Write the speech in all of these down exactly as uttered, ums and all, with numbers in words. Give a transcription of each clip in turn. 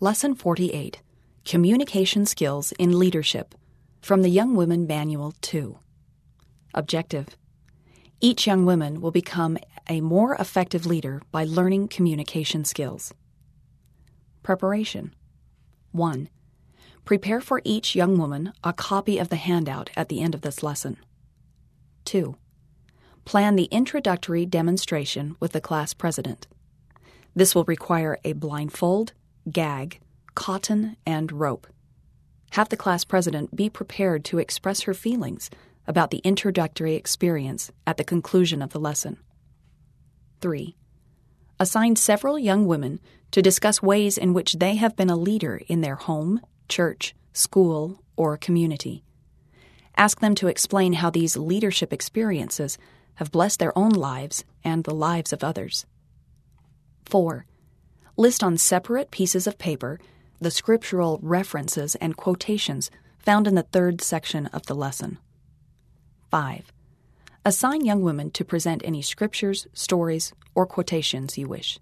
Lesson forty-eight, Communication Skills in Leadership, from the Young Women Manual two. Objective: each young woman will become a more effective leader by learning communication skills. Preparation. one. Prepare for each young woman a copy of the handout at the end of this lesson. two. Plan the introductory demonstration with the class president. This will require a blindfold, gag, cotton, and rope. Have the class president be prepared to express her feelings about the introductory experience at the conclusion of the lesson. three. Assign several young women to discuss ways in which they have been a leader in their home, church, school, or community. Ask them to explain how these leadership experiences have blessed their own lives and the lives of others. four. List on separate pieces of paper the scriptural references and quotations found in the third section of the lesson. five. Assign young women to present any scriptures, stories, or quotations you wish.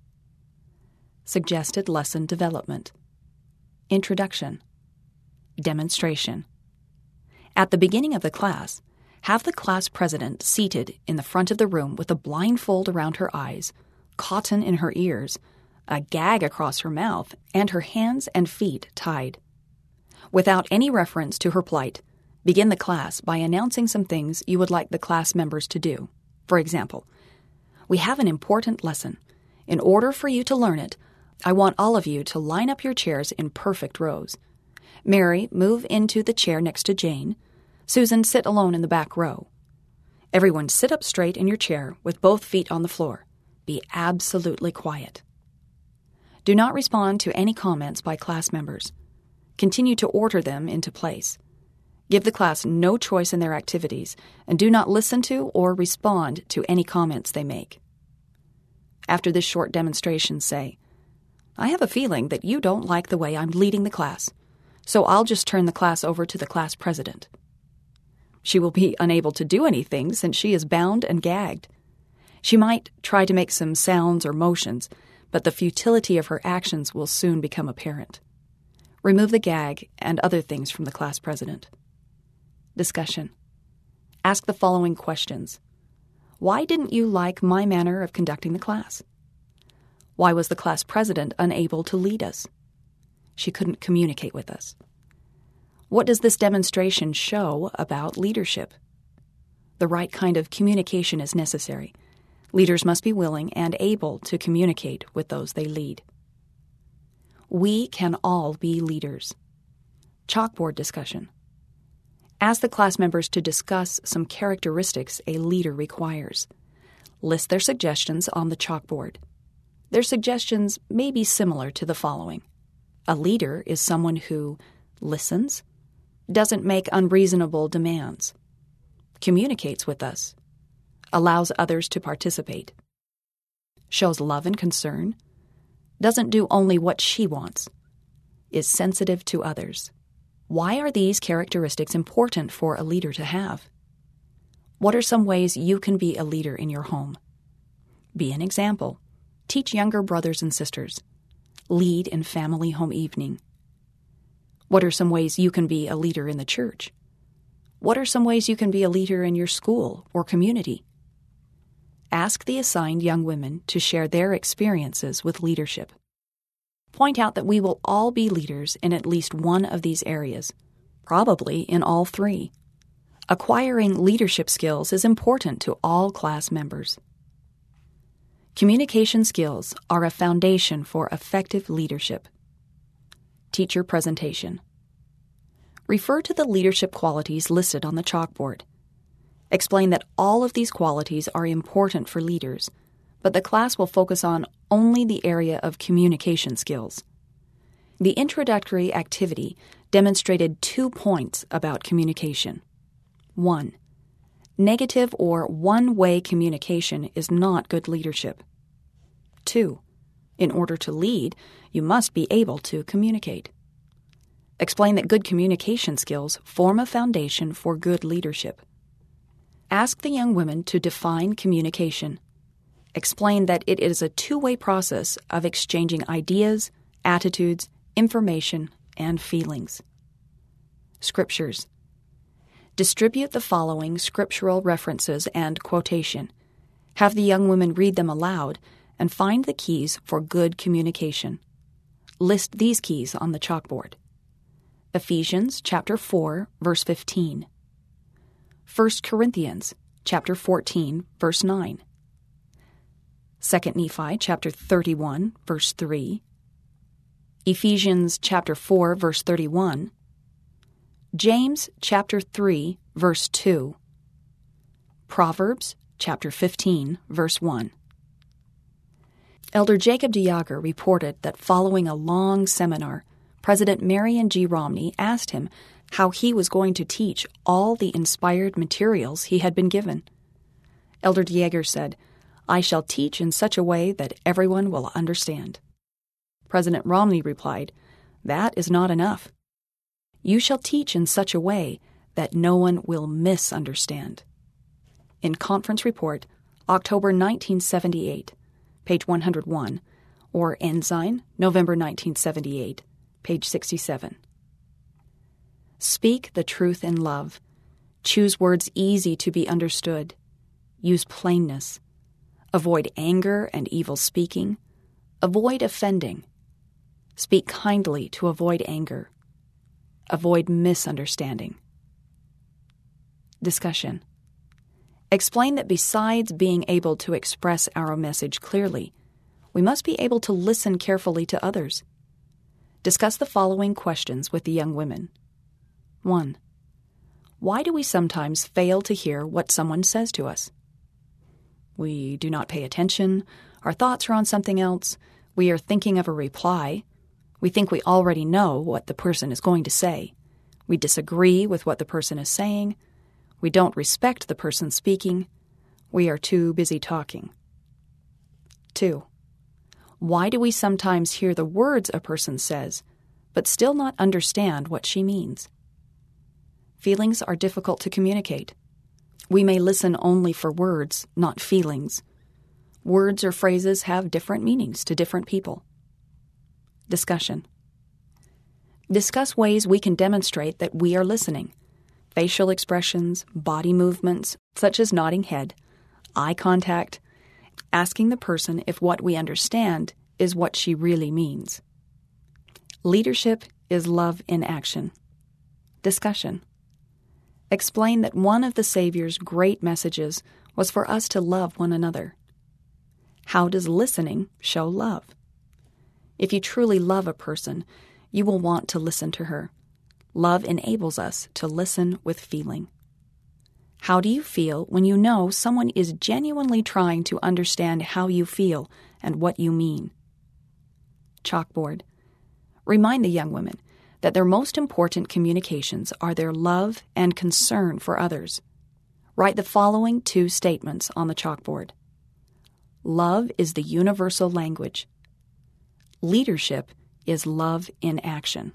Suggested lesson development. Introduction. Demonstration. At the beginning of the class, have the class president seated in the front of the room with a blindfold around her eyes, cotton in her ears, a gag across her mouth, and her hands and feet tied. Without any reference to her plight, begin the class by announcing some things you would like the class members to do. For example, we have an important lesson. In order for you to learn it, I want all of you to line up your chairs in perfect rows. Mary, move into the chair next to Jane. Susan, sit alone in the back row. Everyone sit up straight in your chair with both feet on the floor. Be absolutely quiet. Do not respond to any comments by class members. Continue to order them into place. Give the class no choice in their activities, and do not listen to or respond to any comments they make. After this short demonstration, say, I have a feeling that you don't like the way I'm leading the class, so I'll just turn the class over to the class president. She will be unable to do anything since she is bound and gagged. She might try to make some sounds or motions, but the futility of her actions will soon become apparent. Remove the gag and other things from the class president. Discussion. Ask the following questions. Why didn't you like my manner of conducting the class? Why was the class president unable to lead us? She couldn't communicate with us. What does this demonstration show about leadership? The right kind of communication is necessary. Leaders must be willing and able to communicate with those they lead. We can all be leaders. Chalkboard discussion. Ask the class members to discuss some characteristics a leader requires. List their suggestions on the chalkboard. Their suggestions may be similar to the following. A leader is someone who listens, doesn't make unreasonable demands, communicates with us, allows others to participate, shows love and concern, doesn't do only what she wants, is sensitive to others. Why are these characteristics important for a leader to have? What are some ways you can be a leader in your home? Be an example. Teach younger brothers and sisters. Lead in family home evening. What are some ways you can be a leader in the church? What are some ways you can be a leader in your school or community? Ask the assigned young women to share their experiences with leadership. Point out that we will all be leaders in at least one of these areas, probably in all three. Acquiring leadership skills is important to all class members. Communication skills are a foundation for effective leadership. Teacher presentation. Refer to the leadership qualities listed on the chalkboard. Explain that all of these qualities are important for leaders, but the class will focus on only the area of communication skills. The introductory activity demonstrated two points about communication. One, negative or one-way communication is not good leadership. Two, in order to lead, you must be able to communicate. Explain that good communication skills form a foundation for good leadership. Ask the young women to define communication. Explain that it is a two-way process of exchanging ideas, attitudes, information, and feelings. Scriptures. Distribute the following scriptural references and quotation. Have the young women read them aloud and find the keys for good communication. List these keys on the chalkboard. Ephesians chapter four, verse fifteen. First Corinthians chapter fourteen, verse nine. Second Nephi chapter thirty-one, verse three. Ephesians chapter four, verse thirty-one. James chapter three, verse two. Proverbs chapter fifteen, verse one. Elder Jacob DeJager reported that following a long seminar, President Marion G. Romney asked him how he was going to teach all the inspired materials he had been given. Elder DeJager said, "I shall teach in such a way that everyone will understand." President Romney replied, "That is not enough. You shall teach in such a way that no one will misunderstand." In Conference Report, October nineteen seventy-eight, page one hundred one, or Ensign, November nineteen seventy-eight, page sixty-seven. Speak the truth in love. Choose words easy to be understood. Use plainness. Avoid anger and evil speaking. Avoid offending. Speak kindly to avoid anger. Avoid misunderstanding. Discussion. Explain that besides being able to express our message clearly, we must be able to listen carefully to others. Discuss the following questions with the young women. one. Why do we sometimes fail to hear what someone says to us? We do not pay attention. Our thoughts are on something else. We are thinking of a reply. We think we already know what the person is going to say. We disagree with what the person is saying. We don't respect the person speaking. We are too busy talking. two. Why do we sometimes hear the words a person says, but still not understand what she means? Feelings are difficult to communicate. We may listen only for words, not feelings. Words or phrases have different meanings to different people. Discussion. Discuss ways we can demonstrate that we are listening. Facial expressions, body movements, such as nodding head, eye contact, asking the person if what we understand is what she really means. Leadership is love in action. Discussion. Explain that one of the Savior's great messages was for us to love one another. How does listening show love? If you truly love a person, you will want to listen to her. Love enables us to listen with feeling. How do you feel when you know someone is genuinely trying to understand how you feel and what you mean? Chalkboard. Remind the young women that their most important communications are their love and concern for others. Write the following two statements on the chalkboard. Love is the universal language. Leadership is love in action.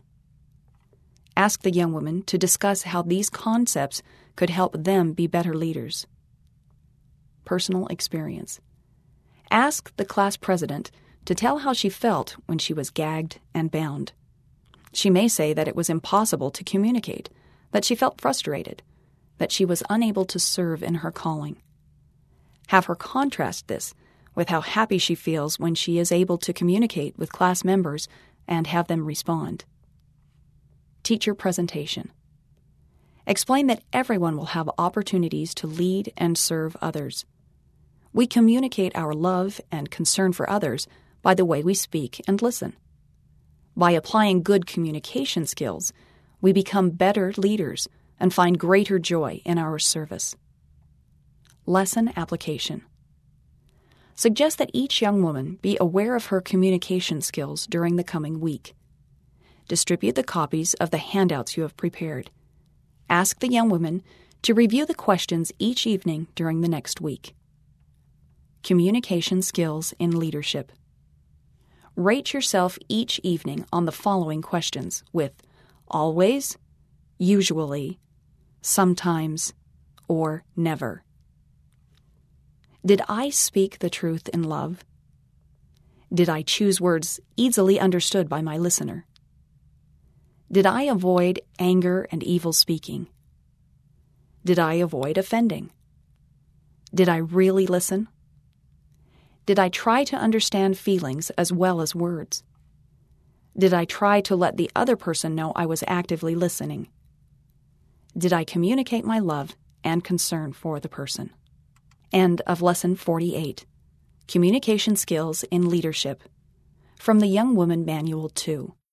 Ask the young women to discuss how these concepts could help them be better leaders. Personal experience. Ask the class president to tell how she felt when she was gagged and bound. She may say that it was impossible to communicate, that she felt frustrated, that she was unable to serve in her calling. Have her contrast this with how happy she feels when she is able to communicate with class members and have them respond. Teacher presentation. Explain that everyone will have opportunities to lead and serve others. We communicate our love and concern for others by the way we speak and listen. By applying good communication skills, we become better leaders and find greater joy in our service. Lesson application. Suggest that each young woman be aware of her communication skills during the coming week. Distribute the copies of the handouts you have prepared. Ask the young women to review the questions each evening during the next week. Communication skills in leadership. Rate yourself each evening on the following questions with always, usually, sometimes, or never. Did I speak the truth in love? Did I choose words easily understood by my listener? Did I avoid anger and evil speaking? Did I avoid offending? Did I really listen? Did I try to understand feelings as well as words? Did I try to let the other person know I was actively listening? Did I communicate my love and concern for the person? End of Lesson forty-eight. Communication Skills in Leadership. From the Young Woman Manual two.